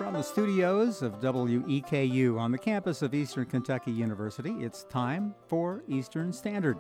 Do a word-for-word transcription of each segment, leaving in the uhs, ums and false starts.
From the studios of W E K U on the campus of Eastern Kentucky University, it's time for Eastern Standard.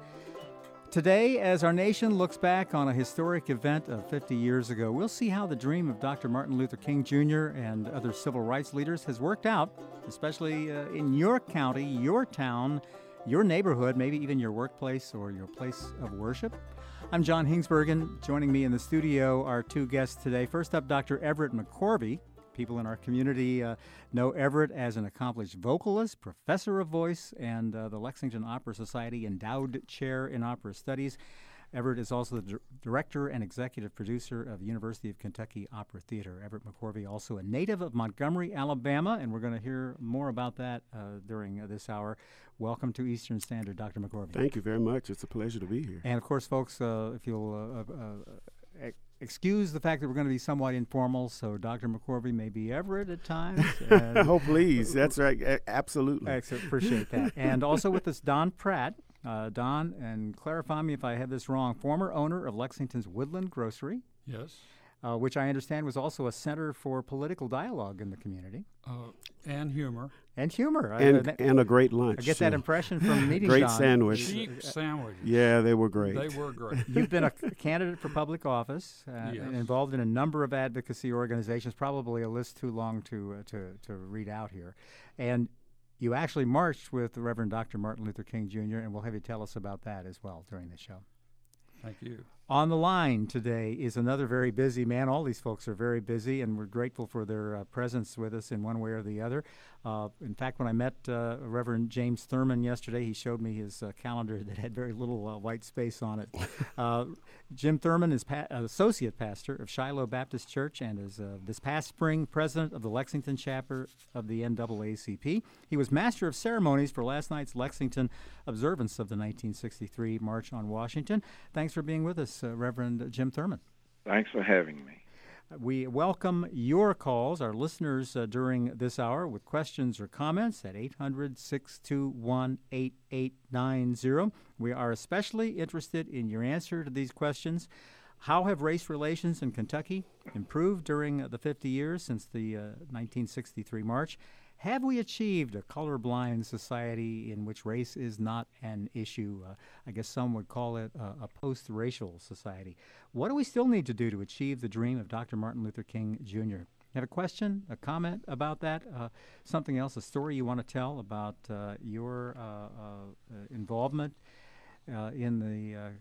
Today, as our nation looks back on a historic event of fifty years ago, we'll see how the dream of Doctor Martin Luther King Junior and other civil rights leaders has worked out, especially uh, in your county, your town, your neighborhood, maybe even your workplace or your place of worship. I'm John Hingsbergen. Joining me in the studio are two guests today. First up, Doctor Everett McCorvey. People in our community uh, know Everett as an accomplished vocalist, professor of voice, and uh, the Lexington Opera Society Endowed Chair in Opera Studies. Everett is also the d- director and executive producer of University of Kentucky Opera Theater. Everett McCorvey, also a native of Montgomery, Alabama, and we're going to hear more about that uh, during uh, this hour. Welcome to Eastern Standard, Doctor McCorvey. Thank you very much. It's a pleasure to be here. And, of course, folks, uh, if you'll uh, uh, uh, excuse the fact that we're going to be somewhat informal, so Doctor McCorvey may be Everett at times. Oh, please. That's right. A- absolutely. Excellent. Appreciate that. And also with us, Don Pratt. Uh, Don, and clarify me if I have this wrong, former owner of Lexington's Woodland Grocery. Yes. Uh, which I understand was also a center for political dialogue in the community. Uh, and humor. And humor. And, I, I, and a great lunch. I get that impression from meeting Great Don. sandwich. Cheap sandwiches. Yeah, they were great. They were great. You've been a candidate for public office uh, Yes. and involved in a number of advocacy organizations, probably a list too long to, uh, to, to read out here. And you actually marched with the Reverend Doctor Martin Luther King Junior, and we'll have you tell us about that as well during the show. Thank you. On the line today is another very busy man. All these folks are very busy, and we're grateful for their uh, presence with us in one way or the other. Uh, in fact, when I met uh, Reverend James Thurman yesterday, he showed me his uh, calendar that had very little uh, white space on it. uh, Jim Thurman is pa- associate pastor of Shiloh Baptist Church and is uh, this past spring president of the Lexington chapter of the N double A C P. He was master of ceremonies for last night's Lexington observance of the nineteen sixty-three March on Washington. Thanks for being with us, uh, Reverend Jim Thurman. Thanks for having me. We welcome your calls, our listeners, uh, during this hour with questions or comments at eight hundred, six two one, eight eight nine zero. We are especially interested in your answer to these questions. How have race relations in Kentucky improved during uh, the fifty years since the uh, nineteen sixty-three March? Have we achieved a colorblind society in which race is not an issue? Uh, I guess some would call it a, a post-racial society. What do we still need to do to achieve the dream of Doctor Martin Luther King Junior? Have a question, a comment about that? Uh, something else, a story you want to tell about uh, your uh, uh, involvement uh, in the uh,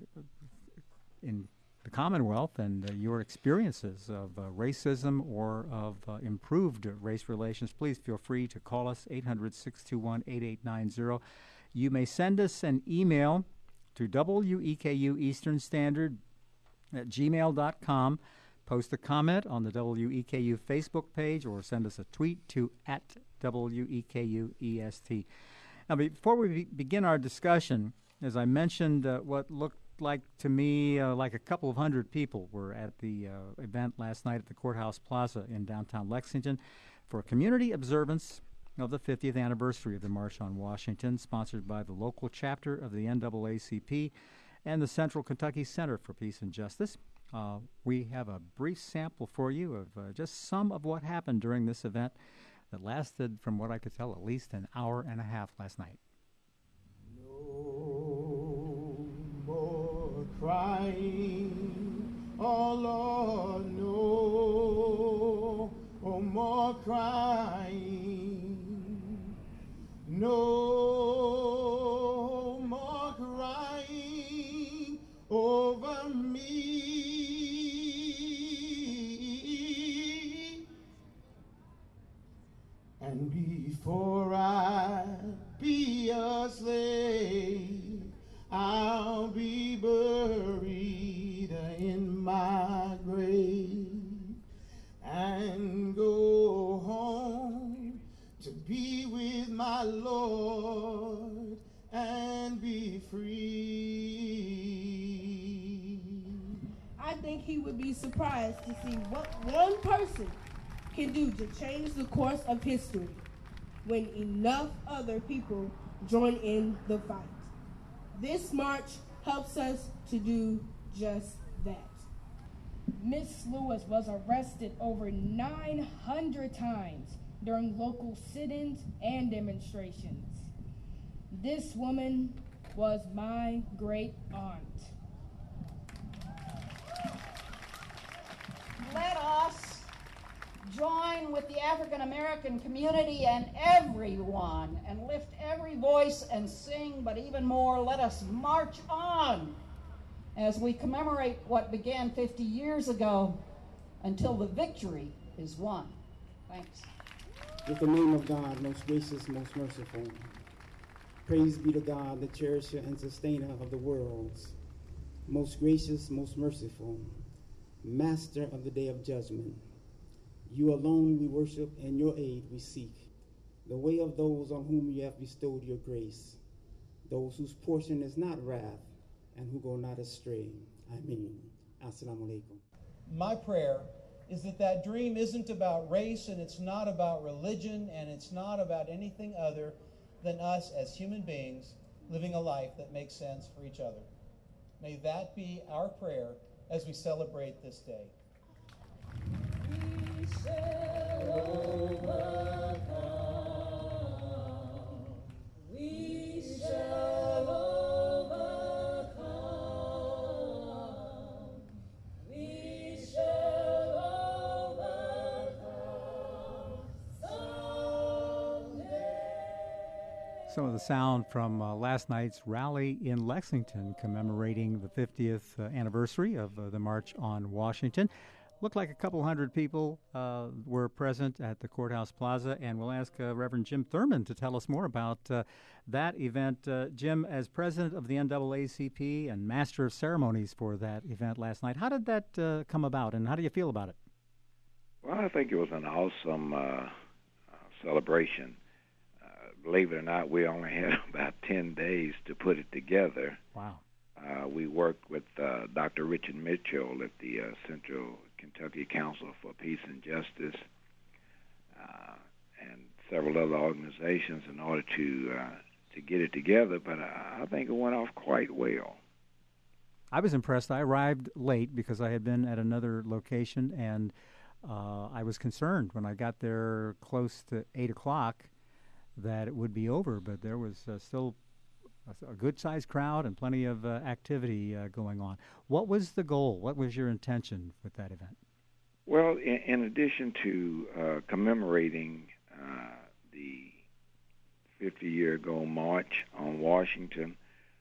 in the Commonwealth and uh, your experiences of uh, racism or of uh, improved race relations? Please feel free to call us, eight hundred, six two one, eight eight nine zero. You may send us an email to W E K U Eastern Standard at gmail dot com. Post a comment on the W E K U Facebook page or send us a tweet to at W E K U E S T. Now, before we be- begin our discussion, as I mentioned, uh, what looked like to me uh, like a couple of hundred people were at the uh, event last night at the Courthouse Plaza in downtown Lexington for a community observance of the fiftieth anniversary of the March on Washington, sponsored by the local chapter of the N double A C P and the Central Kentucky Center for Peace and Justice. Uh, we have a brief sample for you of uh, just some of what happened during this event that lasted, from what I could tell, at least an hour and a half last night. Crying, oh Lord, no, oh more crying, no more crying over me, and before I be a slave, I'll be buried in my grave and go home to be with my Lord and be free. I think he would be surprised to see what one person can do to change the course of history when enough other people join in the fight. This march helps us to do just that. Miss Lewis was arrested over nine hundred times during local sit-ins and demonstrations. This woman was my great aunt. Let us join with the African American community and everyone and lift every voice and sing, but even more, let us march on as we commemorate what began fifty years ago until the victory is won. Thanks. With the name of God, most gracious, most merciful. Praise be to God, the cherisher and sustainer of the worlds. Most gracious, most merciful, master of the day of judgment. You alone we worship, and your aid we seek. The way of those on whom you have bestowed your grace, those whose portion is not wrath, and who go not astray. Ameen. Assalamu alaikum. My prayer is that that dream isn't about race, and it's not about religion, and it's not about anything other than us as human beings living a life that makes sense for each other. May that be our prayer as we celebrate this day. We shall overcome. We shall overcome. We shall overcome someday. Some of the sound from uh, last night's rally in Lexington commemorating the fiftieth uh, anniversary of uh, the March on Washington. Looked like a couple hundred people uh, were present at the Courthouse Plaza, and we'll ask uh, Reverend Jim Thurman to tell us more about uh, that event. Uh, Jim, as president of the N double A C P and master of ceremonies for that event last night, how did that uh, come about, and how do you feel about it? Well, I think it was an awesome uh, uh, celebration. Uh, believe it or not, we only had about ten days to put it together. Wow. Uh, we worked with uh, Doctor Richard Mitchell at the uh, Central Kentucky Council for Peace and Justice uh, and several other organizations in order to uh, to get it together, but I, I think it went off quite well. I was impressed. I arrived late because I had been at another location, and uh, I was concerned when I got there close to eight o'clock that it would be over, but there was uh, still a good-sized crowd and plenty of uh, activity uh, going on. What was the goal? What was your intention with that event? Well, in, in addition to uh, commemorating uh, the fifty-year-ago March on Washington,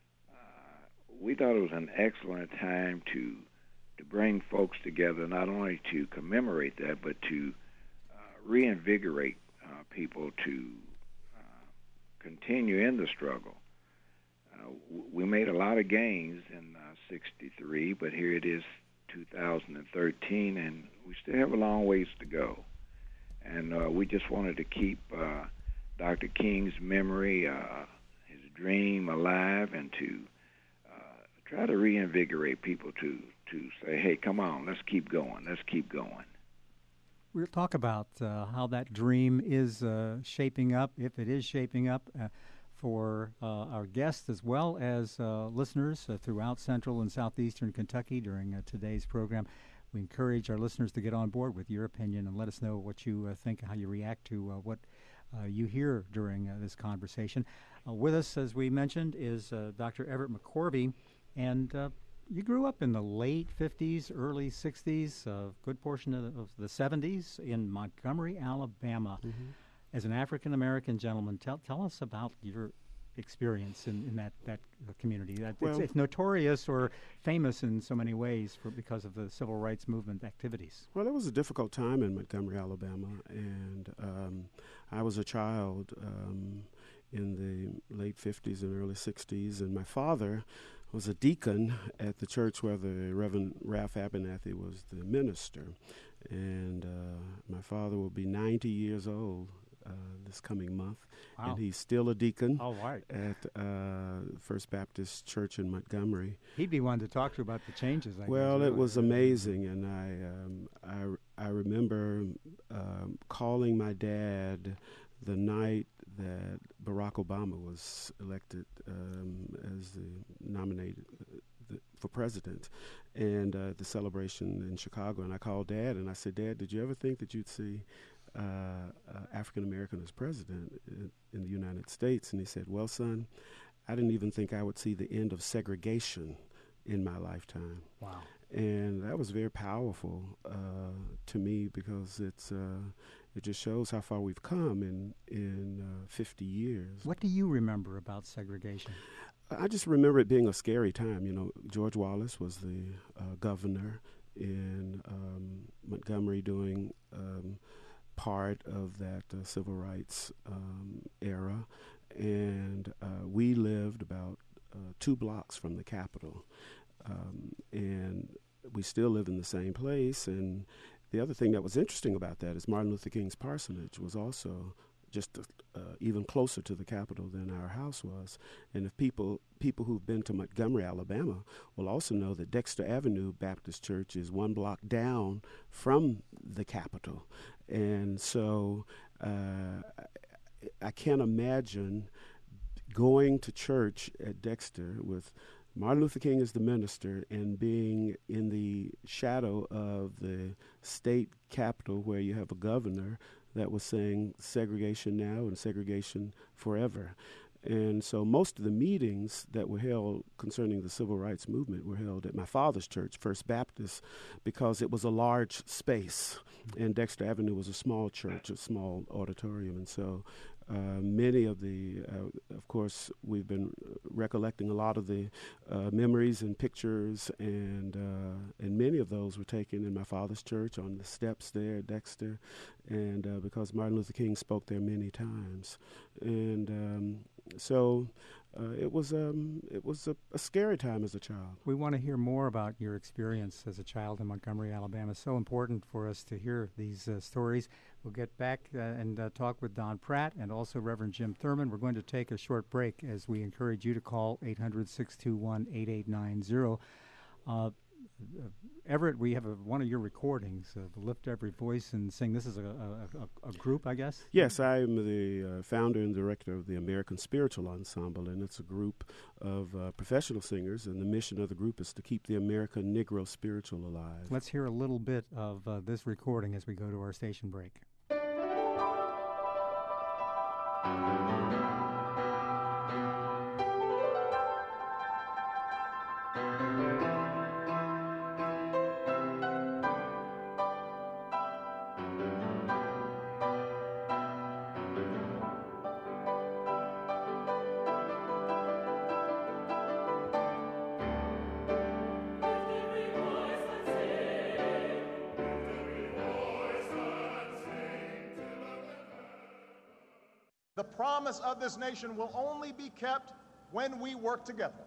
uh, we thought it was an excellent time to to bring folks together, not only to commemorate that, but to uh, reinvigorate uh, people to uh, continue in the struggle. Uh, we made a lot of gains in uh, sixty-three, but here it is two thousand thirteen, and we still have a long ways to go. And uh, we just wanted to keep uh, Doctor King's memory, uh, his dream alive, and to uh, try to reinvigorate people to, to say, hey, come on, let's keep going, let's keep going. We'll talk about uh, how that dream is uh, shaping up, if it is shaping up, uh, for uh, our guests as well as uh, listeners uh, throughout central and southeastern Kentucky during uh, today's program. We encourage our listeners to get on board with your opinion and let us know what you uh, think, how you react to uh, what uh, you hear during uh, this conversation. Uh, with us, as we mentioned, is uh, Doctor Everett McCorvey, and uh, you grew up in the late fifties, early sixties, a uh, good portion of the, of the seventies in Montgomery, Alabama. Mm-hmm. As an African-American gentleman, tell tell us about your experience in, in that, that community. That, well, it's, it's notorious or famous in so many ways for because of the civil rights movement activities. Well, it was a difficult time in Montgomery, Alabama, and um, I was a child um, in the late fifties and early sixties, and my father was a deacon at the church where the Reverend Ralph Abernathy was the minister, and uh, my father will be ninety years old Uh, this coming month, wow. and he's still a deacon oh, right. at uh, First Baptist Church in Montgomery. He'd be one to talk to about the changes. I well, guess, it was amazing, and I um, I, I remember um, calling my dad the night that Barack Obama was elected um, as the nominated uh, the, for president, and uh, the celebration in Chicago. And I called Dad, and I said, Dad, did you ever think that you'd see uh, uh, African American as president in, in the United States? And he said, well, son, I didn't even think I would see the end of segregation in my lifetime. Wow. And that was very powerful uh, to me, because it's uh, it just shows how far we've come in in uh, fifty years. What do you remember about segregation? I just remember it being a scary time. You know, George Wallace was the uh, governor in um, Montgomery during um, part of that uh, civil rights um, era, and uh, we lived about uh, two blocks from the Capitol. Um, and we still live in the same place. And the other thing that was interesting about that is Martin Luther King's parsonage was also just uh, even closer to the Capitol than our house was. And if people people who've been to Montgomery, Alabama, will also know that Dexter Avenue Baptist Church is one block down from the Capitol. And so uh, I can't imagine going to church at Dexter with Martin Luther King as the minister and being in the shadow of the state capitol, where you have a governor that was saying segregation now and segregation forever. And so most of the meetings that were held concerning the civil rights movement were held at my father's church, First Baptist, because it was a large space, and Dexter Avenue was a small church, a small auditorium. And so Uh, many of the, uh, of course, we've been recollecting a lot of the uh, memories and pictures, and uh, and many of those were taken in my father's church on the steps there at Dexter, and uh, because Martin Luther King spoke there many times, and um, so uh, it was um, it was a, a scary time as a child. We want to hear more about your experience as a child in Montgomery, Alabama. It's so important for us to hear these uh, stories. We'll get back uh, and uh, talk with Don Pratt and also Reverend Jim Thurman. We're going to take a short break as we encourage you to call eight hundred, six two one, eight eight nine zero. Uh, Everett, we have a, one of your recordings of Lift Every Voice and Sing. This is a, a, a group, I guess? Yes, I am the uh, founder and director of the American Spiritual Ensemble, and it's a group of uh, professional singers, and the mission of the group is to keep the American Negro spiritual alive. Let's hear a little bit of uh, this recording as we go to our station break. The promise of this nation will only be kept when we work together.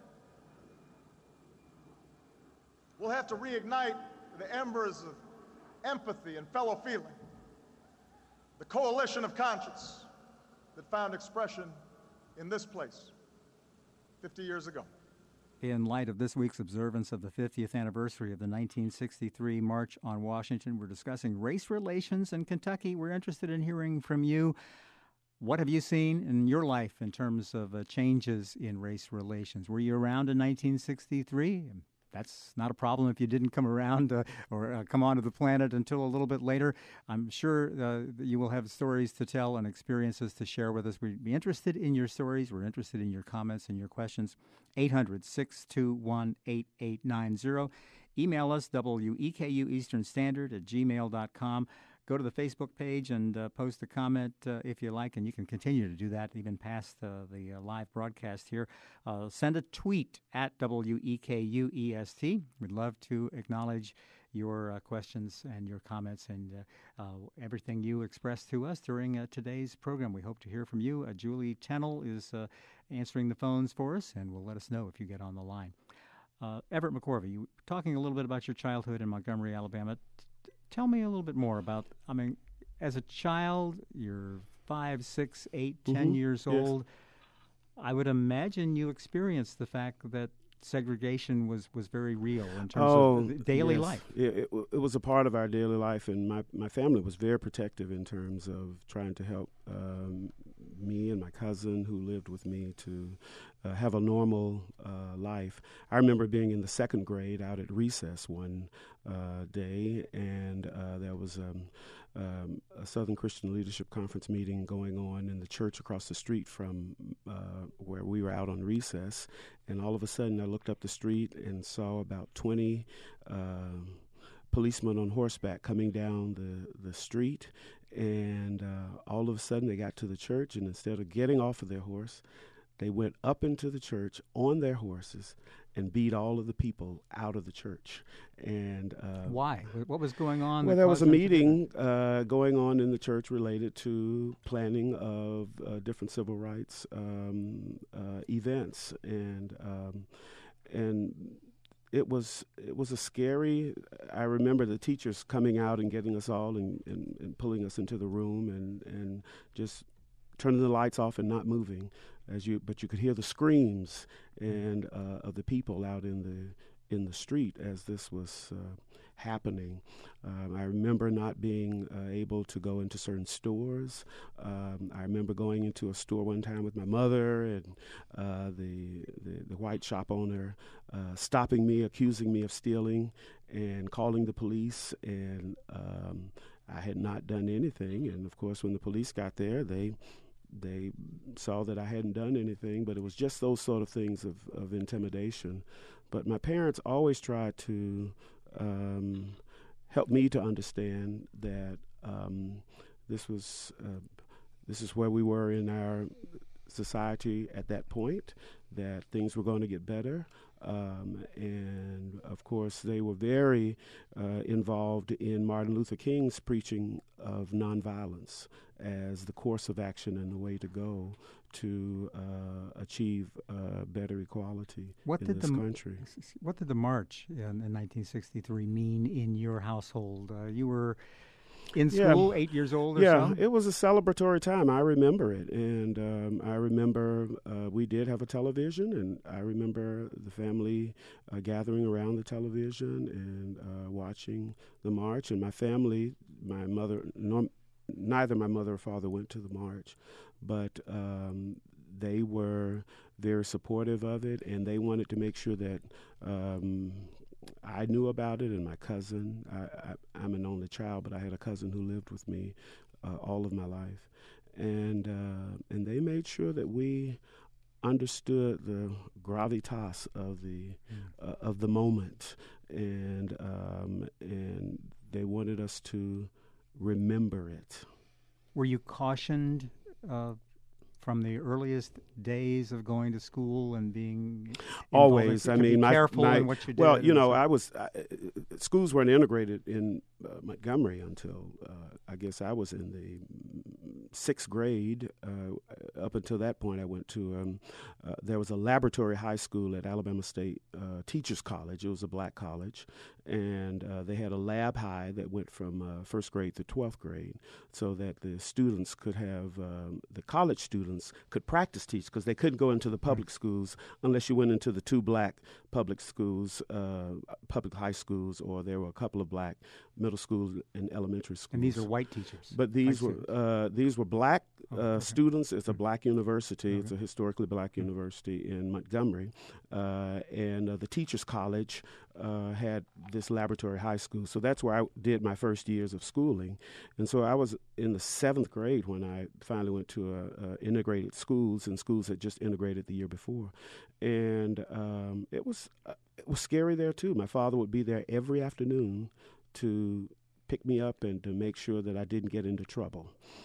We'll have to reignite the embers of empathy and fellow feeling, the coalition of conscience that found expression in this place fifty years ago. In light of this week's observance of the fiftieth anniversary of the nineteen sixty-three March on Washington, we're discussing race relations in Kentucky. We're interested in hearing from you. What have you seen in your life in terms of uh, changes in race relations? Were you around in nineteen sixty-three? That's not a problem if you didn't come around uh, or uh, come onto the planet until a little bit later. I'm sure uh, you will have stories to tell and experiences to share with us. We'd be interested in your stories. We're interested in your comments and your questions. eight hundred, six two one, eight eight nine zero. Email us, W E K U Eastern Standard at gmail dot com. Go to the Facebook page and uh, post a comment uh, if you like, and you can continue to do that even past uh, the uh, live broadcast here. Uh, send a tweet at W E K U E S T. We'd love to acknowledge your uh, questions and your comments and uh, uh, everything you expressed to us during uh, today's program. We hope to hear from you. Uh, Julie Tennell is uh, answering the phones for us, and will let us know if you get on the line. Uh, Everett McCorvey, you were talking a little bit about your childhood in Montgomery, Alabama. Tell me a little bit more about, I mean, as a child, you're five, six, eight, mm-hmm. ten years yes. old. I would imagine you experienced the fact that segregation was, was very real in terms oh, of daily yes. life. It, it, it was a part of our daily life, and my, my family was very protective in terms of trying to help um, me and my cousin who lived with me to uh, have a normal uh, life. I remember being in the second grade out at recess one uh, day, and uh, there was um, um, a Southern Christian Leadership Conference meeting going on in the church across the street from uh, where we were out on recess, and all of a sudden I looked up the street and saw about twenty uh, policemen on horseback coming down the, the street. And uh, all of a sudden they got to the church, and instead of getting off of their horse, they went up into the church on their horses and beat all of the people out of the church. And uh, why? What was going on? Well, there was a meeting uh, going on in the church related to planning of uh, different civil rights um, uh, events, and um, and. It was it was a scary. I remember the teachers coming out and getting us all and, and, and pulling us into the room and, and just turning the lights off and not moving, as you. But you could hear the screams and uh, of the people out in the in the street as this was uh, happening. Um, I remember not being uh, able to go into certain stores. Um, I remember going into a store one time with my mother, and uh, the, the the white shop owner uh, stopping me, accusing me of stealing, and calling the police. And um, I had not done anything. And of course, when the police got there, they they saw that I hadn't done anything. But it was just those sort of things of, of intimidation. But my parents always tried to Um, helped me to understand that um, this was uh, this is where we were in our society at that point, that things were going to get better. Um, and, of course, they were very uh, involved in Martin Luther King's preaching of nonviolence as the course of action and the way to go to uh, achieve uh, better equality what in did this the, country. What did the march in, in nineteen sixty-three mean in your household? Uh, you were in school, yeah. eight years old or yeah, so? Yeah, it was a celebratory time. I remember it. And um, I remember uh, we did have a television, and I remember the family uh, gathering around the television and uh, watching the march. And my family, my mother, no, neither my mother or father went to the march, but um, they were very supportive of it, and they wanted to make sure that um, I knew about it, and my cousin. I, I, I'm an only child, but I had a cousin who lived with me uh, all of my life, and uh, and they made sure that we understood the gravitas of the mm. uh, of the moment, and um, and they wanted us to remember it. Were you cautioned uh, from the earliest days of going to school and being always? I mean, be my, careful my, in what you did. Well, you know, I was uh, schools weren't integrated in uh, Montgomery until uh, I guess I was in the sixth grade. Uh, up until that point, I went to um, uh, there was a laboratory high school at Alabama State uh, Teachers College. It was a black college, and uh, they had a lab high that went from uh, first grade to twelfth grade, so that the students could have um, the college students could practice teach, because they couldn't go into the public schools unless you went into the two black public schools, uh, public high schools, or there were a couple of black middle schools and elementary schools. And these are white teachers. But these were uh, these were black uh, oh, okay. students. It's a black university. Okay. It's a historically black mm-hmm. university in Montgomery, uh, and uh, the Teachers College uh, had this laboratory high school. So that's where I did my first years of schooling, and so I was in the seventh grade when I finally went to a, a integrated schools, and schools had just integrated the year before, and um, it was uh, it was scary there too. My father would be there every afternoon to pick me up and to make sure that I didn't get into trouble,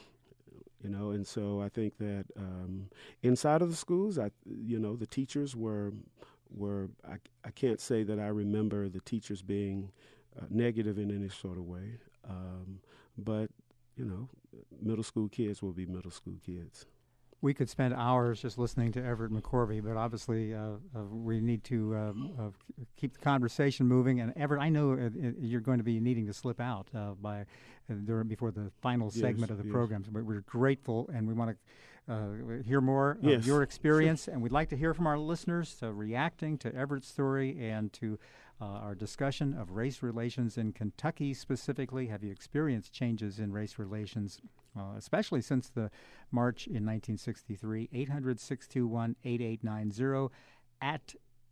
you know. And so I think that um, inside of the schools, I, you know, the teachers were were. I, I can't say that I remember the teachers being uh, negative in any sort of way, um, but you know, middle school kids will be middle school kids. We could spend hours just listening to Everett McCorvey, but obviously uh, uh, we need to um, uh, keep the conversation moving. And Everett, I know uh, you're going to be needing to slip out uh, by uh, during, before the final yes, segment of the yes. program. But we're grateful, and we want to uh, hear more yes. of your experience. Sure. And we'd like to hear from our listeners uh, reacting to Everett's story and to uh, our discussion of race relations in Kentucky specifically. Have you experienced changes in race relations Well, especially since the march in nineteen sixty-three. eight hundred, six two one, eight eight nine zero at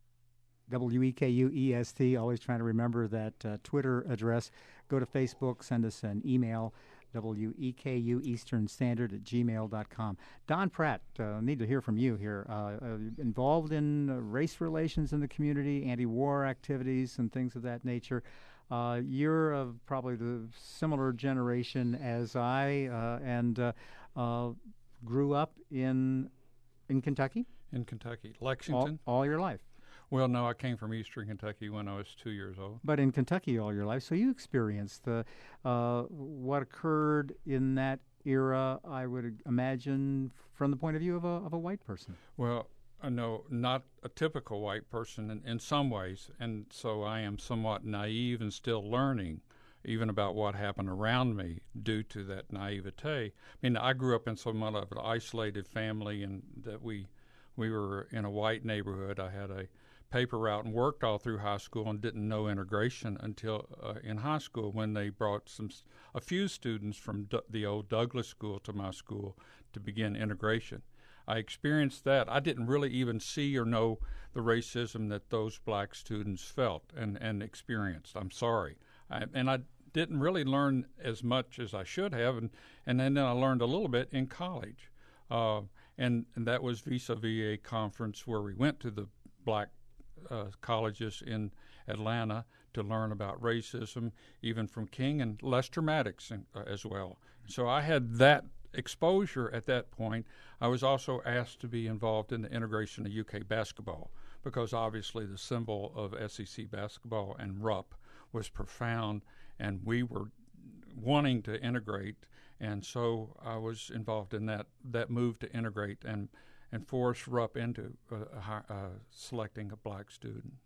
W E K U E S T. Always trying to remember that uh, Twitter address. Go to Facebook, send us an email, W E K U Eastern Standard at gmail dot com. Don Pratt, uh, need to hear from you here. Uh, uh, involved in uh, race relations in the community, anti-war activities and things of that nature. Uh, you're of probably the similar generation as I, uh, and uh, uh, grew up in in Kentucky? In Kentucky. Lexington? All, all your life? Well, no, I came from Eastern Kentucky when I was two years old. But in Kentucky all your life, so you experienced the, uh, what occurred in that era, I would imagine, from the point of view of a, of a white person. Well, uh, no, not a typical white person in, in some ways, and so I am somewhat naive and still learning even about what happened around me due to that naivete. I mean, I grew up in somewhat of an isolated family, and that we we were in a white neighborhood. I had a paper route and worked all through high school and didn't know integration until uh, in high school when they brought some a few students from D- the old Douglas School to my school to begin integration. I experienced that. I didn't really even see or know the racism that those black students felt and, and experienced. I'm sorry. I, and I didn't really learn as much as I should have, and, and then I learned a little bit in college. Uh, and, and that was vis-a-vis a conference where we went to the black uh, colleges in Atlanta to learn about racism, even from King and Lester Maddox in, uh, as well. So I had that exposure at that point. I was also asked to be involved in the integration of U K basketball because obviously the symbol of S E C basketball and Rupp was profound, and we were wanting to integrate, and so I was involved in that that move to integrate and and force Rupp into uh, uh, selecting a black student.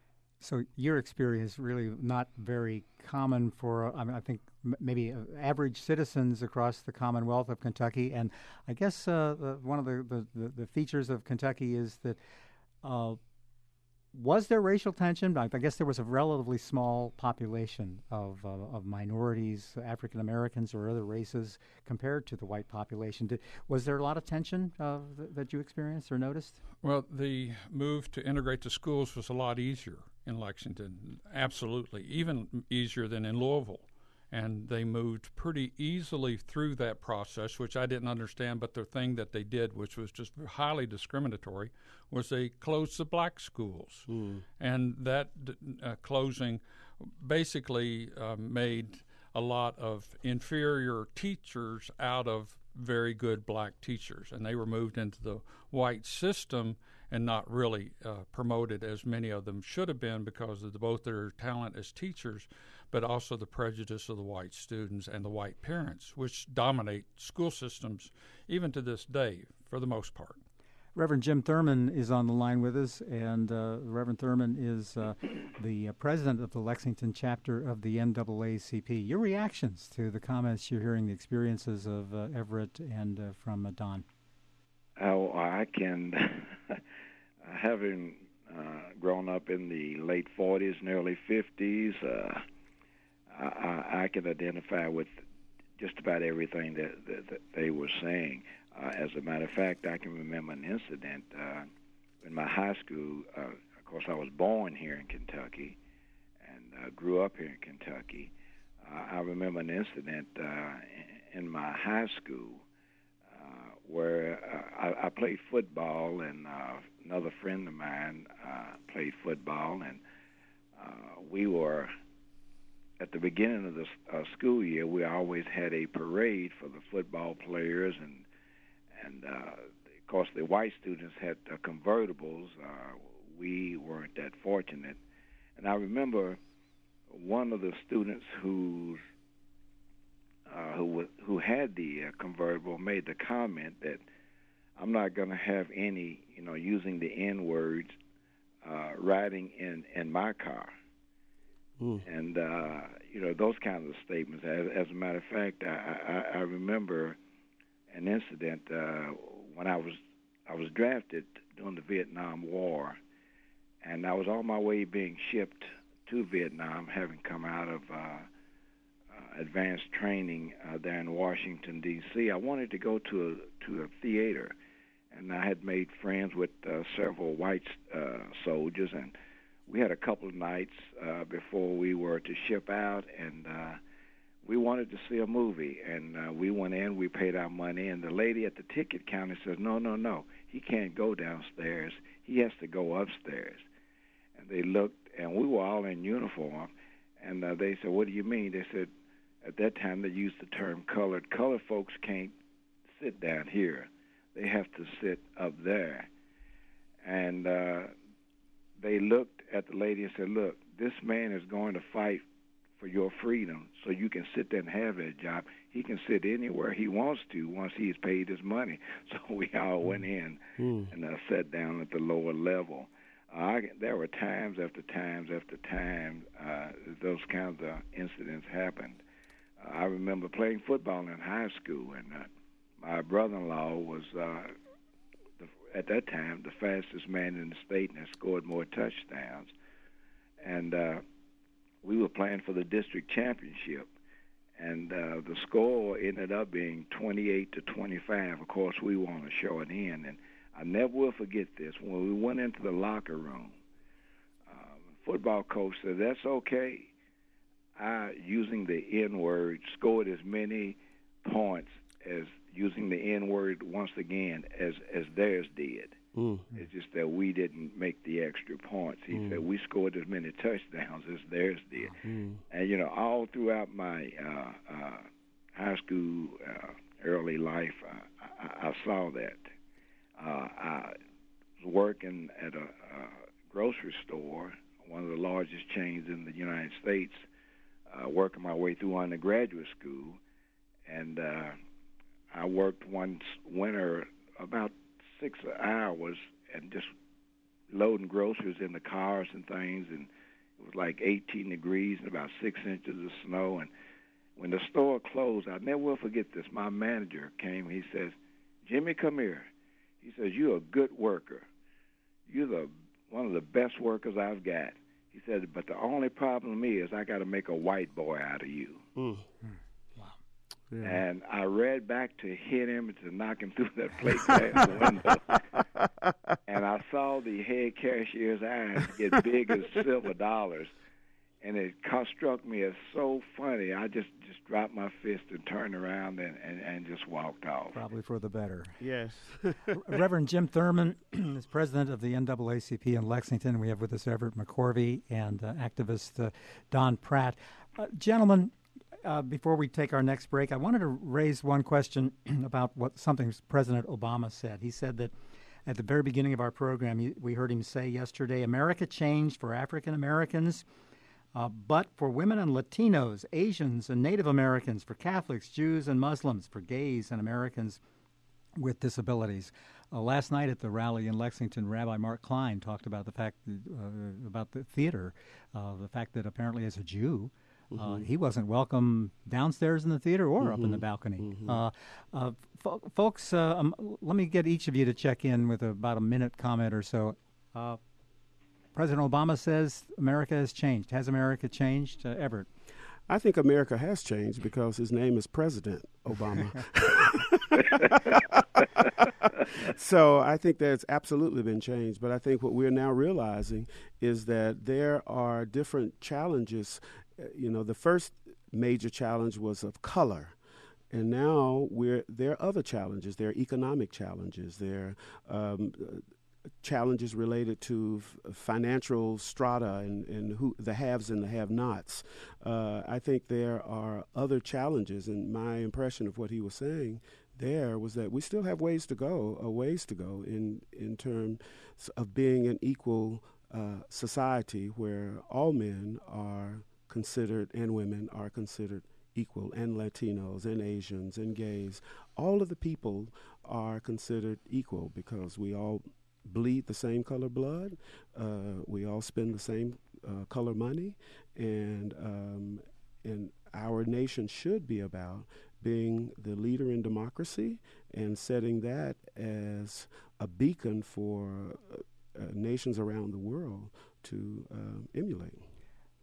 So your experience really not very common for, I mean, I think m- maybe uh, average citizens across the Commonwealth of Kentucky. And I guess uh, the, one of the, the, the, the features of Kentucky is that uh, was there racial tension? I guess there was a relatively small population of, uh, of minorities, African Americans or other races compared to the white population. Did, was there a lot of tension uh, th- that you experienced or noticed? Well, the move to integrate the schools was a lot easier in Lexington, absolutely, even easier than in Louisville. And they moved pretty easily through that process, which I didn't understand, but the thing that they did, which was just highly discriminatory, was they closed the black schools. Mm. And that uh, closing basically uh, made a lot of inferior teachers out of very good black teachers, and they were moved into the white system and not really uh, promoted as many of them should have been because of the, both their talent as teachers, but also the prejudice of the white students and the white parents, which dominate school systems even to this day for the most part. Reverend Jim Thurman is on the line with us, and uh, Reverend Thurman is uh, the uh, president of the Lexington chapter of the N double A C P. Your reactions to the comments you're hearing, the experiences of uh, Everett and uh, from uh, Don? Oh, I can, having uh, grown up in the late forties and early fifties, uh, I, I can identify with just about everything that, that, that they were saying. Uh, as a matter of fact, I can remember an incident uh, in my high school. Uh, of course, I was born here in Kentucky and uh, grew up here in Kentucky. Uh, I remember an incident uh, in my high school uh, where uh, I, I played football, and uh, another friend of mine uh, played football, and uh, we were, at the beginning of the uh, school year, we always had a parade for the football players, and And, uh, of course, the white students had uh, convertibles. Uh, we weren't that fortunate. And I remember one of the students who, uh, who, w- who had the uh, convertible made the comment that I'm not going to have any, you know, using the N-words uh, riding in, in my car. Mm. And, uh, you know, those kinds of statements. As, as a matter of fact, I, I, I remember an incident uh, when I was I was drafted during the Vietnam War, and I was on my way being shipped to Vietnam, having come out of uh, uh, advanced training uh, there in Washington, D C, I wanted to go to a, to a theater. And I had made friends with uh, several white uh, soldiers, and we had a couple of nights uh, before we were to ship out, and uh, we wanted to see a movie. And uh, we went in, we paid our money, and the lady at the ticket counter says, no, no, no, he can't go downstairs. He has to go upstairs. And they looked, and we were all in uniform, and uh, they said, what do you mean? They said, at that time they used the term colored. Colored folks can't sit down here. They have to sit up there. And uh, they looked at the lady and said, look, this man is going to fight for your freedom so you can sit there and have that job. He can sit anywhere he wants to once he's paid his money. So we all went in mm. and uh, sat down at the lower level. Uh, I, there were times after times after times uh, those kinds of incidents happened. Uh, I remember playing football in high school, and uh, my brother-in-law was, uh, the, at that time, the fastest man in the state and had scored more touchdowns. And uh, we were playing for the district championship. And uh, the score ended up being twenty-eight to twenty-five. Of course, we were on a short end. And I never will forget this. When we went into the locker room, uh, the football coach said, that's okay. I, using the N-word, scored as many points as using the N-word once again as, as theirs did. Mm. It's just that we didn't make the extra points. He mm. said we scored as many touchdowns as theirs did. Mm. And, you know, all throughout my uh, uh, high school uh, early life, uh, I, I saw that. Uh, I was working at a, a grocery store, one of the largest chains in the United States, uh, working my way through undergraduate school. And uh, I worked one winter about six hours and just loading groceries in the cars and things, and it was like eighteen degrees and about six inches of snow. And when the store closed, I'll never will forget this. My manager came. He says, Jimmy, come here. He says, you're a good worker. You're the one of the best workers I've got. He said, but the only problem is I got to make a white boy out of you. Mm. Yeah. And I read back to hit him and to knock him through that plate glass window. And I saw the head cashier's eyes get big as silver dollars. And it struck me as so funny. I just, just dropped my fist and turned around and, and, and just walked off. Probably for the better. Yes. Reverend Jim Thurman is president of the N double A C P in Lexington. We have with us Everett McCorvey and uh, activist uh, Don Pratt. Uh, gentlemen, Uh, before we take our next break, I wanted to raise one question about what something President Obama said. He said that at the very beginning of our program, he, we heard him say yesterday, America changed for African Americans, uh, but for women and Latinos, Asians and Native Americans, for Catholics, Jews and Muslims, for gays and Americans with disabilities. Uh, last night at the rally in Lexington, Rabbi Mark Klein talked about the fact uh, about the theater, uh, the fact that apparently as a Jew, Uh, mm-hmm. he wasn't welcome downstairs in the theater or mm-hmm. up in the balcony. Mm-hmm. Uh, uh, fo- folks, uh, um, let me get each of you to check in with about a minute comment or so. Uh, President Obama says America has changed. Has America changed? Uh, Everett? I think America has changed because his name is President Obama. So I think that's absolutely been changed. But I think what we're now realizing is that there are different challenges. You know, the first major challenge was of color. And now we're, there are other challenges. There are economic challenges. There are um, challenges related to f- financial strata and, and who the haves and the have-nots. Uh, I think there are other challenges. And my impression of what he was saying there was that we still have ways to go, a ways to go in, in terms of being an equal uh, society where all men are considered and women are considered equal, and Latinos and Asians and gays. All of the people are considered equal because we all bleed the same color blood, uh, we all spend the same uh, color money, and um, and our nation should be about being the leader in democracy and setting that as a beacon for uh, uh, nations around the world to um, emulate.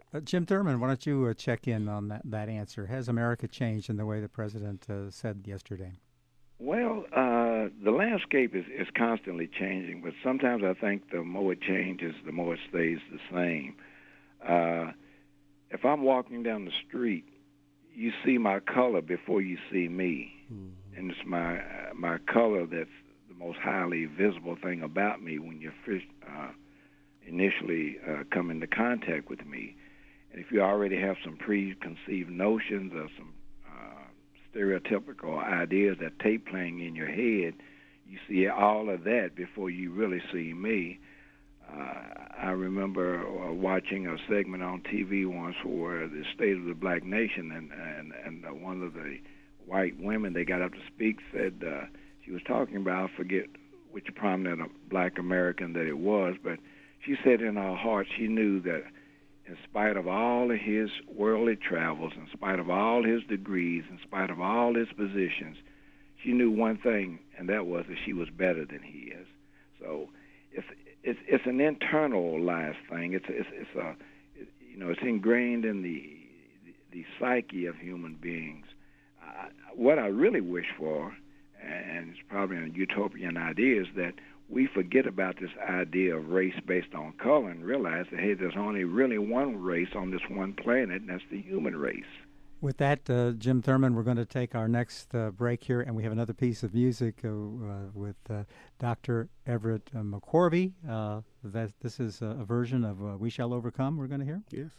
Uh, Jim Thurman, why don't you uh, check in on that, that answer? Has America changed in the way the president uh, said yesterday? Well, uh, the landscape is, is constantly changing, but sometimes I think the more it changes, the more it stays the same. Uh, if I'm walking down the street, you see my color before you see me. Mm-hmm. And it's my uh, my color that's the most highly visible thing about me when you first uh, initially uh, come into contact with me. And if you already have some preconceived notions or some stereotypical ideas that tape playing in your head, you see all of that before you really see me. Uh, I remember uh, watching a segment on T V once where the state of the black nation, and and, and uh, one of the white women that got up to speak said, uh, she was talking about, I forget which prominent black American that it was, but she said in her heart she knew that in spite of all of his worldly travels, in spite of all his degrees, in spite of all his positions, she knew one thing, and that was that she was better than he is. So it's it's it's an internalized thing. It's it's it's a it, you know it's ingrained in the the, the psyche of human beings. Uh, what I really wish for, and it's probably a utopian idea, is that we forget about this idea of race based on color and realize that, hey, there's only really one race on this one planet, and that's the human race. With that, uh, Jim Thurman, we're going to take our next uh, break here, and we have another piece of music uh, uh, with uh, Doctor Everett uh, McCorvey. Uh, that, this is a, a version of uh, We Shall Overcome we're going to hear? Yes.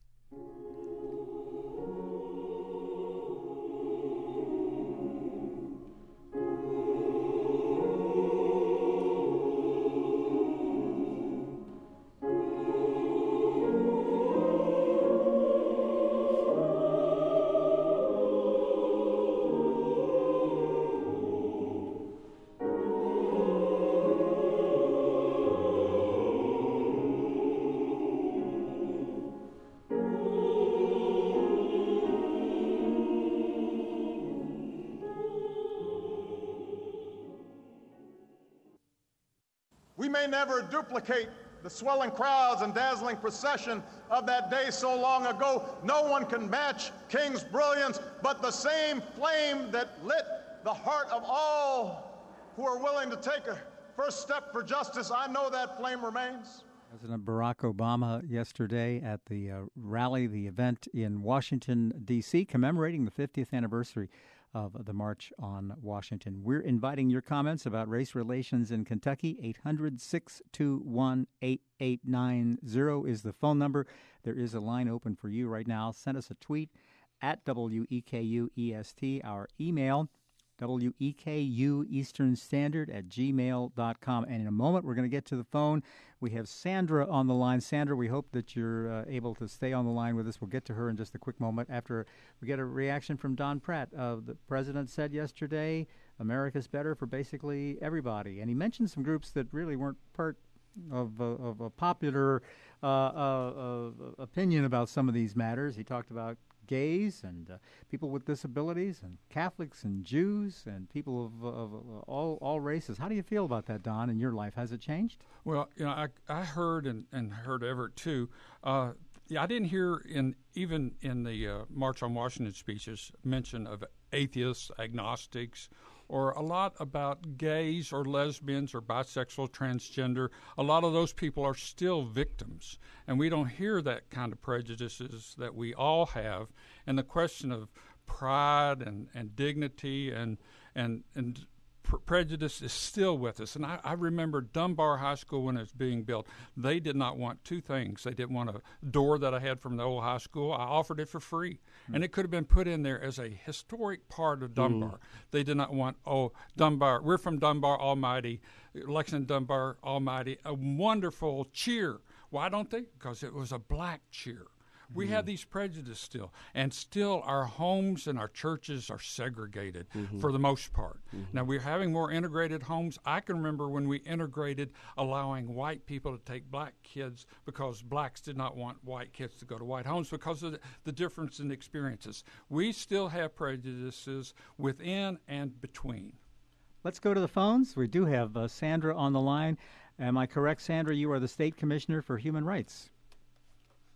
We may never duplicate the swelling crowds and dazzling procession of that day so long ago. No one can match King's brilliance, but the same flame that lit the heart of all who are willing to take a first step for justice, I know that flame remains. President Barack Obama yesterday at the uh, rally, the event in Washington, D C, commemorating the fiftieth anniversary of the March on Washington. We're inviting your comments about race relations in Kentucky. eight hundred, six two one, eight eight nine zero is the phone number. There is a line open for you right now. Send us a tweet at W E K U E S T. Our email, W E K U Eastern Standard at gmail dot com. And in a moment, we're going to get to the phone. We have Sandra on the line. Sandra, we hope that you're uh, able to stay on the line with us. We'll get to her in just a quick moment after we get a reaction from Don Pratt. Uh, the president said yesterday, America's better for basically everybody. And he mentioned some groups that really weren't part of, uh, of a popular uh, uh, uh, opinion about some of these matters. He talked about gays and uh, people with disabilities and Catholics and Jews and people of, of, of all all races. How do you feel about that, Don, in your life? Has it changed? Well, you know, I, I heard and, and heard Everett too. Uh, yeah, I didn't hear in even in the uh, March on Washington speeches mention of atheists, agnostics, or a lot about gays or lesbians or bisexual, transgender. A lot of those people are still victims, and we don't hear that kind of prejudices that we all have. And the question of pride and, and dignity and and and pr- prejudice is still with us. And I, I remember Dunbar High School when it was being built. They did not want two things. They didn't want a door that I had from the old high school. I offered it for free. Mm. And it could have been put in there as a historic part of Dunbar. Mm. They did not want, oh, Dunbar, we're from Dunbar Almighty, Lexington Dunbar Almighty, a wonderful cheer. Why don't they? Because it was a black cheer. We mm-hmm. have these prejudices still, and still our homes and our churches are segregated mm-hmm. for the most part. Mm-hmm. Now, we're having more integrated homes. I can remember when we integrated allowing white people to take black kids because blacks did not want white kids to go to white homes because of the, the difference in experiences. We still have prejudices within and between. Let's go to the phones. We do have uh, Sandra on the line. Am I correct, Sandra? You are the State Commissioner for Human Rights.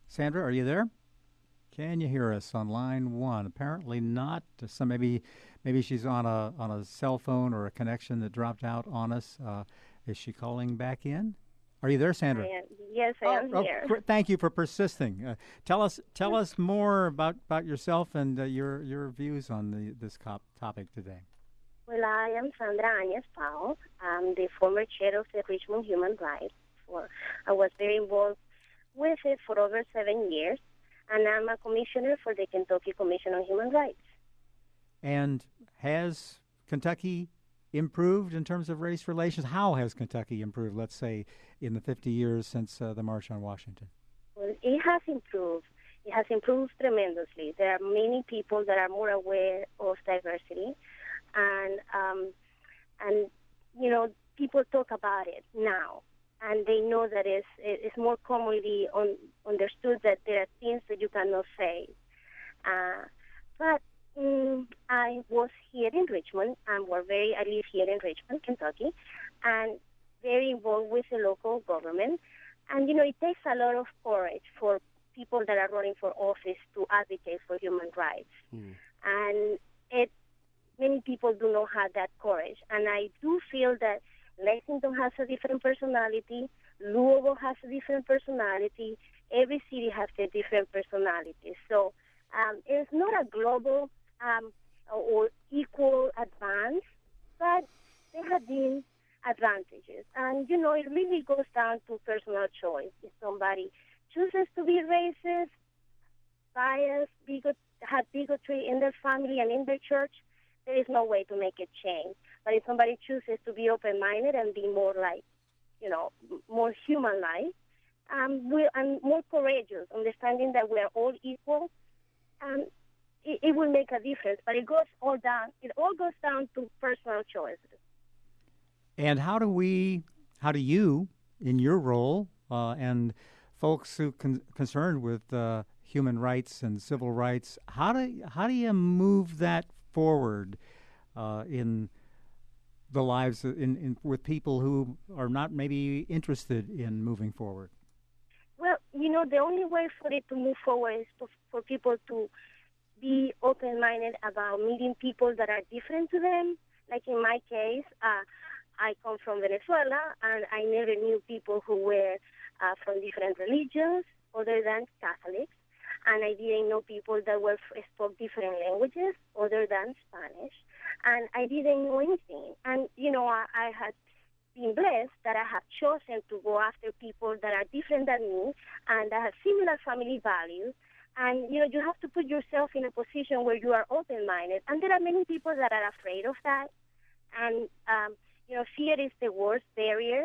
Sandra, are you there? Can you hear us on line one? Apparently not. So maybe maybe she's on a on a cell phone or a connection that dropped out on us. Uh, is she calling back in? Are you there, Sandra? I am. Yes, I oh, am oh, here. Pr- thank you for persisting. Uh, tell us tell us more about, about yourself and uh, your your views on the this cop topic today. Well, I am Sandra Áñez Pao. I'm the former chair of the Richmond Human Rights. For, I was very involved with it for over seven years, and I'm a commissioner for the Kentucky Commission on Human Rights. And has Kentucky improved in terms of race relations? How has Kentucky improved, let's say, in the fifty years since uh, the March on Washington? Well, it has improved. It has improved tremendously. There are many people that are more aware of diversity, and um, and you know, people talk about it now, and they know that it's it's more commonly on, understood that there are things that you cannot say. Uh, but um, I was here in Richmond, and we're very. I live here in Richmond, Kentucky, and very involved with the local government. And you know, it takes a lot of courage for people that are running for office to advocate for human rights, mm. and it. Many people do not have that courage, and I do feel that Lexington has a different personality, Louisville has a different personality, every city has a different personality. So um, it's not a global um, or equal advance, but there have been advantages. And, you know, it really goes down to personal choice. If somebody chooses to be racist, biased, bigot, have bigotry in their family and in their church, there is no way to make it change. But if somebody chooses to be open-minded and be more like, you know, more human-like, um, we, and more courageous, understanding that we are all equal, um, it, it will make a difference. But it goes all down. It all goes down to personal choices. And how do we, how do you, in your role, uh, and folks who con- concerned with uh, human rights and civil rights, how do how do you move that forward uh, in the lives in, in with people who are not maybe interested in moving forward? Well, you know, the only way for it to move forward is to, for people to be open-minded about meeting people that are different to them. Like in my case, uh, I come from Venezuela, and I never knew people who were uh, from different religions other than Catholics. And I didn't know people that were spoke different languages other than Spanish. And I didn't know anything. And, you know, I, I had been blessed that I have chosen to go after people that are different than me and that have similar family values. And, you know, you have to put yourself in a position where you are open-minded. And there are many people that are afraid of that. And, um, you know, fear is the worst barrier.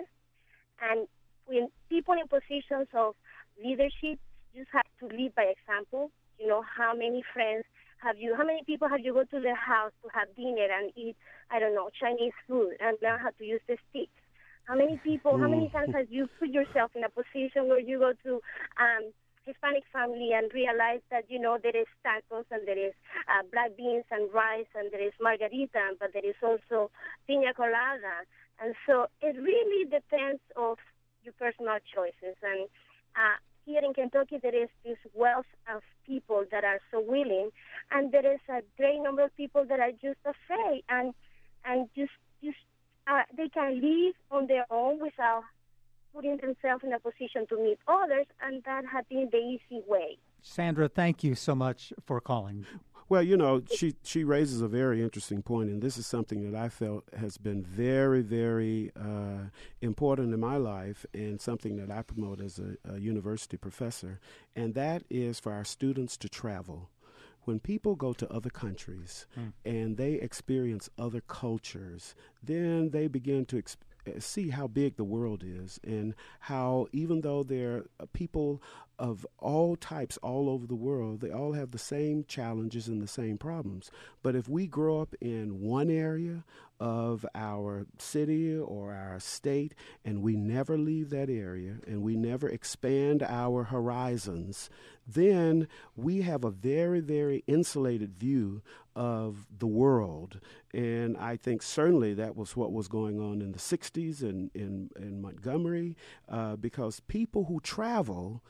And when people in positions of leadership just have to lead by example. You know, how many friends have you, how many people have you go to their house to have dinner and eat, I don't know, Chinese food and learn how to use the sticks? How many people, how many times have you put yourself in a position where you go to um, Hispanic family and realize that, you know, there is tacos and there is uh, black beans and rice and there is margarita, but there is also piña colada. And so it really depends of your personal choices. And uh, here in Kentucky, there is this wealth of people that are so willing, and there is a great number of people that are just afraid, and and just just uh, they can live on their own without putting themselves in a position to meet others, and that has been the easy way. Sandra, thank you so much for calling. Well, you know, she, she raises a very interesting point, and this is something that I felt has been very, very uh, important in my life and something that I promote as a, a university professor, and that is for our students to travel. When people go to other countries mm. and they experience other cultures, then they begin to experience see how big the world is and how even though there are people of all types all over the world, they all have the same challenges and the same problems. But if we grow up in one area of our city or our state and we never leave that area and we never expand our horizons, then we have a very, very insulated view of the world. And I think certainly that was what was going on in the sixties in, in, in Montgomery, uh, because people who travel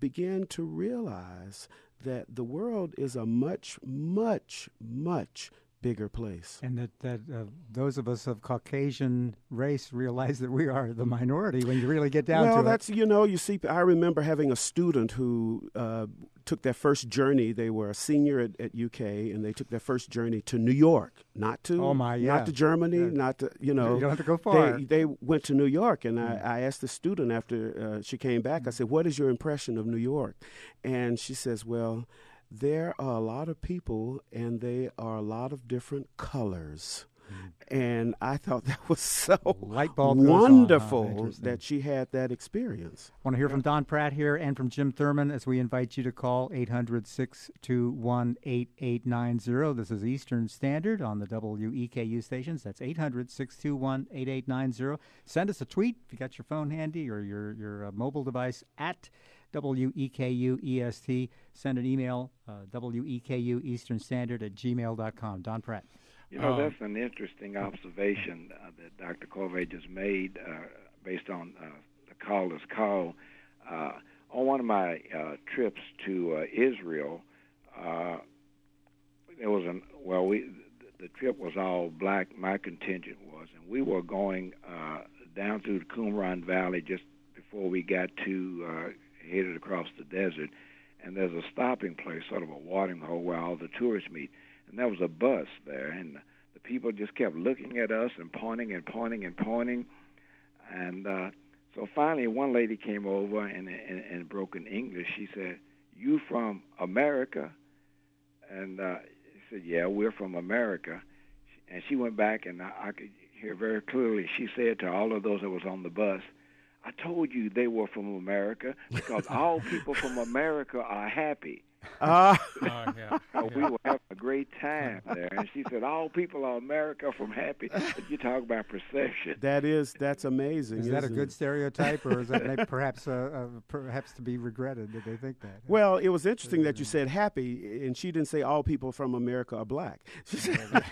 began to realize that the world is a much, much, much bigger place. And that, that uh, those of us of Caucasian race realize that we are the minority when you really get down well, to it. Well, that's, you know, you see, I remember having a student who uh, took their first journey. They were a senior at, at U K, and they took their first journey to New York, not to, oh my, yeah. not to Germany, yeah. not to, you know. You don't have to go far. They, they went to New York, and mm. I, I asked the student after uh, she came back, mm. I said, what is your impression of New York? And she says, well, there are a lot of people, and they are a lot of different colors. Mm. And I thought that was so Light bulb wonderful on, huh? that she had that experience. I want to hear from Don Pratt here and from Jim Thurman as we invite you to call eight hundred, six two one, eight eight nine zero. This is Eastern Standard on the W E K U stations. That's eight hundred, six two one, eight eight nine zero. Send us a tweet if you got your phone handy or your, your uh, mobile device at W E K U E S T. Send an email, uh, W E K U Eastern Standard at gmail dot com. Don Pratt. You know, that's an interesting observation uh, that Doctor Covey just made uh, based on uh, the caller's call. Uh, on one of my uh, trips to uh, Israel, uh, there was an, well, we the trip was all black, my contingent was, and we were going uh, down through the Qumran Valley just before we got to uh, headed across the desert, and there's a stopping place, sort of a watering hole where all the tourists meet. And there was a bus there, and the people just kept looking at us and pointing and pointing and pointing. And uh, so finally one lady came over and in broken English, she said, "You from America?" And uh, he said, "Yeah, we're from America." And she went back, and I, I could hear very clearly, she said to all of those that was on the bus, "I told you they were from America because all people from America are happy." Uh. uh, yeah, so yeah. we were having a great time there. And she said, all people are America from happy. But you talk about perception. That is, that's amazing. Is that a good it? stereotype, or is that maybe perhaps uh, uh, perhaps to be regretted that they think that? Well, it was interesting that you said happy, and she didn't say all people from America are black. She said,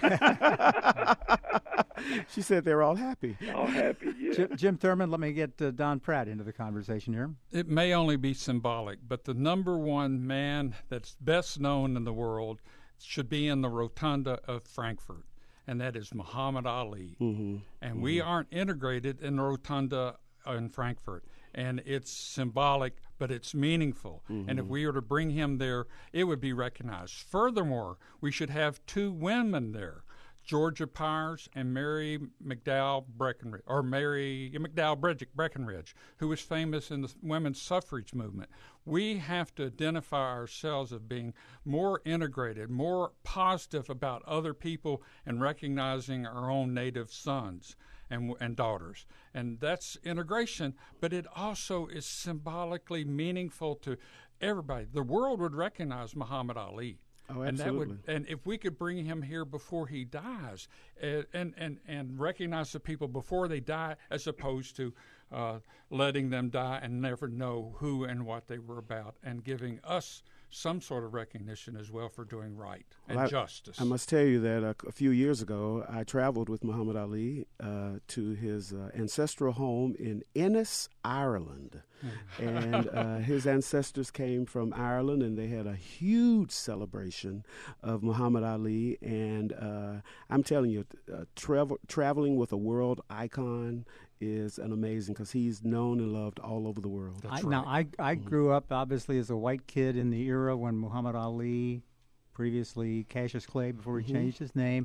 she said they're all happy. All happy, yeah. Jim, Jim Thurman, let me get uh, Don Pratt into the conversation here. It may only be symbolic, but the number one man that's best known in the world should be in the rotunda of Frankfurt, and that is Muhammad Ali. Mm-hmm. And mm-hmm. we aren't integrated in the rotunda in Frankfurt, and it's symbolic, but it's meaningful. Mm-hmm. And if we were to bring him there, it would be recognized. Furthermore, we should have two women there, Georgia Pyers and Mary McDowell Breckinridge, or Mary McDowell Breckinridge, who was famous in the women's suffrage movement. We have to identify ourselves as being more integrated, more positive about other people, and recognizing our own native sons and, and daughters. And that's integration, but it also is symbolically meaningful to everybody. The world would recognize Muhammad Ali. Oh, and that would, absolutely. and if we could bring him here before he dies, uh, and and and recognize the people before they die, as opposed to uh, letting them die and never know who and what they were about, and giving us some sort of recognition as well for doing right and well, I, justice. I must tell you that a, a few years ago, I traveled with Muhammad Ali uh, to his uh, ancestral home in Ennis, Ireland. and uh, his ancestors came from Ireland, and they had a huge celebration of Muhammad Ali. And uh, I'm telling you, uh, travel, traveling with a world icon is an amazing, because he's known and loved all over the world. I, right. Now, I, I mm-hmm. grew grew up, obviously, as a white kid in the era when Muhammad Ali, previously Cassius Clay, before he mm-hmm. changed his name,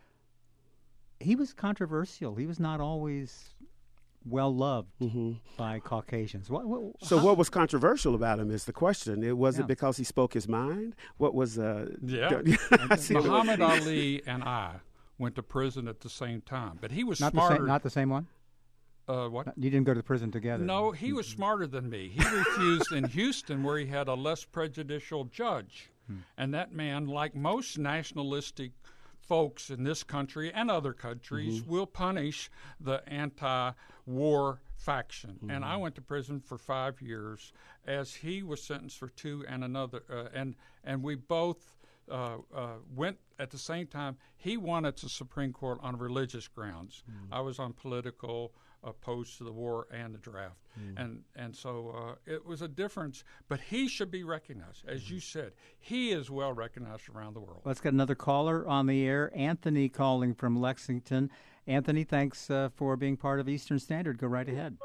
he was controversial. He was not always well-loved mm-hmm. by Caucasians. What, what, so how? what was controversial about him is the question. It was yeah. it because he spoke his mind? What was... Uh, yeah. Muhammad Ali and I went to prison at the same time, but he was not smarter. The same, not the same one? Uh, what? You didn't go to prison together. No, he was smarter than me. He refused in Houston, where he had a less prejudicial judge. Hmm. And that man, like most nationalistic folks in this country and other countries, mm-hmm. will punish the anti-war faction. Mm-hmm. And I went to prison for five years, as he was sentenced for two, and another. Uh, and and we both uh, uh, went at the same time. He wanted the Supreme Court on religious grounds. Mm-hmm. I was on political. opposed to the war and the draft. Mm. And and so uh, it was a difference, but he should be recognized. As mm. you said, he is well recognized around the world. Let's get another caller on the air. Anthony calling from Lexington. Anthony, thanks uh, for being part of Eastern Standard. Go right ahead.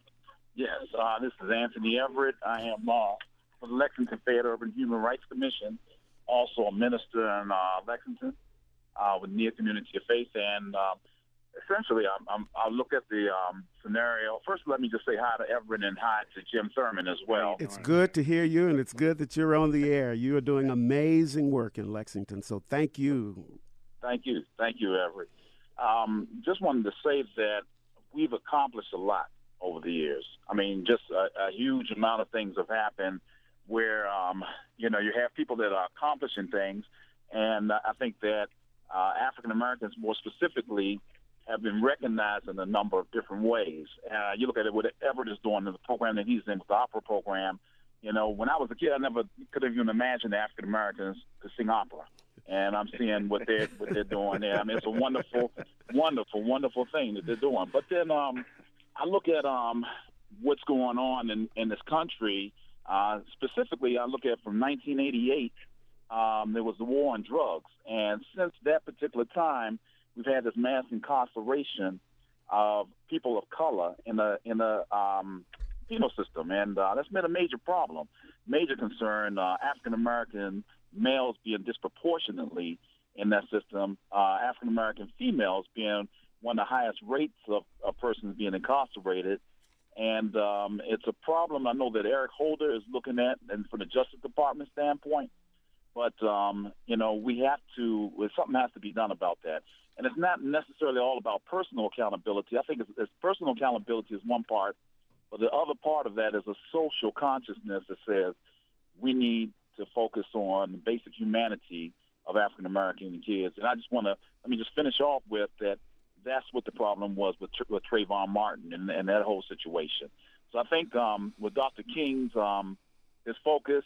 Yes, uh, this is Anthony Everett. I am uh, from the Lexington Fayette Urban Human Rights Commission, also a minister in uh, Lexington uh, with Near Community of Faith. And uh, essentially, I'm, I'm, I'll look at the um, scenario. First, let me just say hi to Everett and hi to Jim Thurman as well. It's good to hear you, and it's good that you're on the air. You are doing amazing work in Lexington, so thank you. Thank you. Thank you, Everett. Um, just wanted to say that we've accomplished a lot over the years. I mean, just a, a huge amount of things have happened where, um, you know, you have people that are accomplishing things, and I think that uh, African Americans more specifically have been recognized in a number of different ways. Uh, you look at it, what Everett is doing in the program that he's in with the opera program. You know, when I was a kid, I never could have even imagined that African Americans could sing opera. And I'm seeing what they're, what they're doing there. I mean, it's a wonderful, wonderful, wonderful thing that they're doing. But then um, I look at um, what's going on in, in this country. Uh, specifically, I look at from nineteen eighty-eight, um, there was the war on drugs. And since that particular time, we've had this mass incarceration of people of color in the in the um, penal system. And uh, that's been a major problem, major concern. Uh, African-American males being disproportionately in that system, uh, African-American females being one of the highest rates of, of persons being incarcerated. And um, it's a problem I know that Eric Holder is looking at, and from the Justice Department standpoint. But, um, you know, we have to, well, something has to be done about that. And it's not necessarily all about personal accountability. I think it's, it's personal accountability is one part, but the other part of that is a social consciousness that says we need to focus on the basic humanity of African-American kids. And I just want to, let me just finish off with that. That's what the problem was with, with Trayvon Martin and, and that whole situation. So I think um, with Doctor King's um, his focus,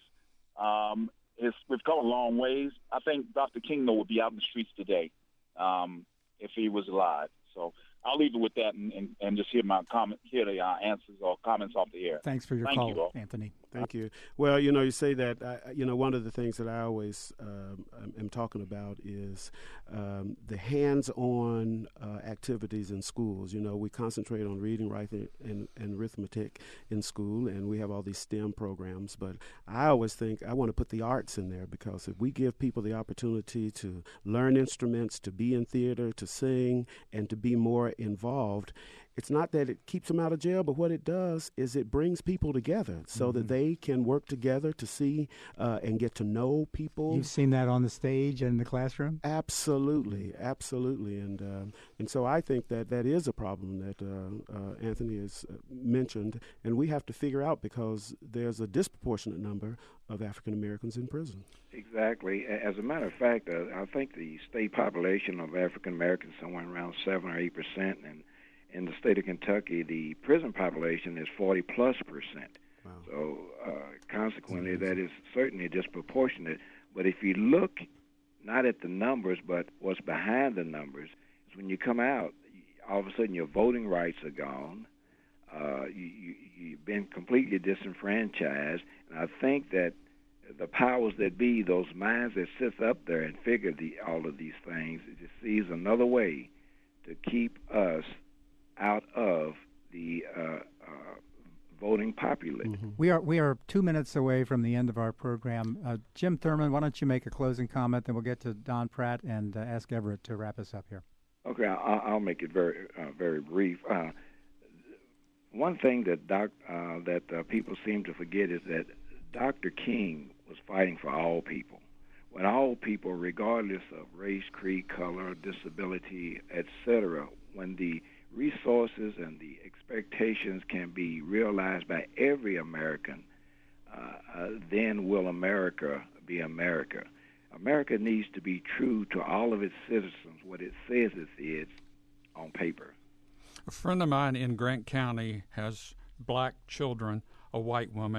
um, his, we've come a long ways. I think Doctor King, though, would be out in the streets today um, if he was alive. So I'll leave it with that and, and, and just hear my comment, hear the uh, answers or comments off the air. Thanks for your Thank call, you, Anthony. Thank you. Well, you know, you say that, uh, you know, one of the things that I always um, am talking about is um, the hands-on uh, activities in schools. You know, we concentrate on reading, writing, and, and arithmetic in school, and we have all these STEM programs. But I always think I want to put the arts in there, because if we give people the opportunity to learn instruments, to be in theater, to sing, and to be more involved, it's not that it keeps them out of jail, but what it does is it brings people together so mm-hmm. that they can work together to see uh, and get to know people. You've seen that on the stage and in the classroom? Absolutely, absolutely. And uh, and so I think that that is a problem that uh, uh, Anthony has mentioned, and we have to figure out, because there's a disproportionate number of African Americans in prison. Exactly. As a matter of fact, uh, I think the state population of African Americans is somewhere around seven or eight percent, and in the state of Kentucky, the prison population is forty plus percent. Wow. So uh, consequently, that is certainly disproportionate. But if you look not at the numbers, but what's behind the numbers, is when you come out, all of a sudden your voting rights are gone. Uh, you, you, you've been completely disenfranchised. And I think that the powers that be, those minds that sit up there and figure the, all of these things, it just sees another way to keep us out of the uh, uh, voting populace. Mm-hmm. We are we are two minutes away from the end of our program. Uh, Jim Thurman, why don't you make a closing comment, then we'll get to Don Pratt and uh, ask Everett to wrap us up here. Okay, I'll, I'll make it very uh, very brief. Uh, one thing that doc, uh, that uh, people seem to forget is that Doctor King was fighting for all people. When all people, regardless of race, creed, color, disability, et cetera, when the resources and the expectations can be realized by every American, uh, uh, then will America be America. America needs to be true to all of its citizens, what it says it is on paper. A friend of mine in Grant County has black children, a white woman,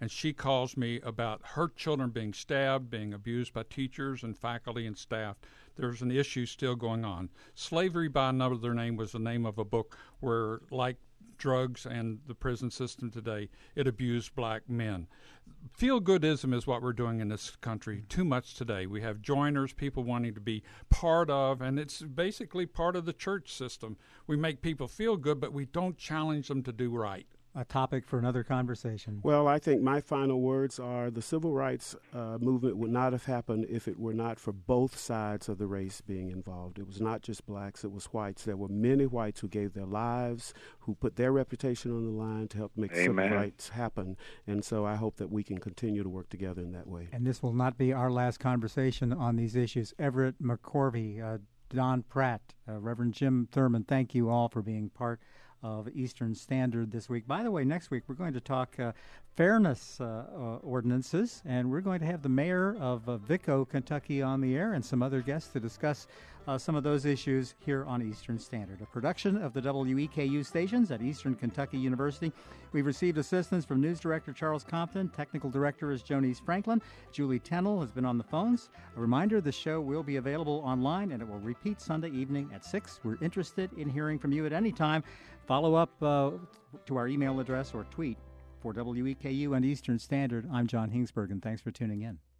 and she calls me about her children being stabbed, being abused by teachers and faculty and staff. There's an issue still going on. Slavery by Another Name was the name of a book where, like drugs and the prison system today, it abused black men. Feel-goodism is what we're doing in this country too much today. We have joiners, people wanting to be part of, and it's basically part of the church system. We make people feel good, but we don't challenge them to do right. A topic for another conversation. Well, I think my final words are the civil rights uh, movement would not have happened if it were not for both sides of the race being involved. It was not just blacks, it was whites. There were many whites who gave their lives, who put their reputation on the line to help make Amen. civil rights happen. And so I hope that we can continue to work together in that way. And this will not be our last conversation on these issues. Everett McCorvey, uh, Don Pratt, uh, Reverend Jim Thurman, thank you all for being part of Eastern Standard this week. By the way, next week we're going to talk uh, fairness uh, uh, ordinances, and we're going to have the mayor of uh, Vico, Kentucky on the air and some other guests to discuss uh, some of those issues here on Eastern Standard, a production of the W E K U stations at Eastern Kentucky University. We've received assistance from News Director Charles Compton. Technical Director is Jonice Franklin. Julie Tennell has been on the phones. A reminder, the show will be available online, and it will repeat Sunday evening at six. We're interested in hearing from you at any time. Follow up uh, to our email address or tweet. For W E K U and Eastern Standard, I'm John Hingsberg, and thanks for tuning in.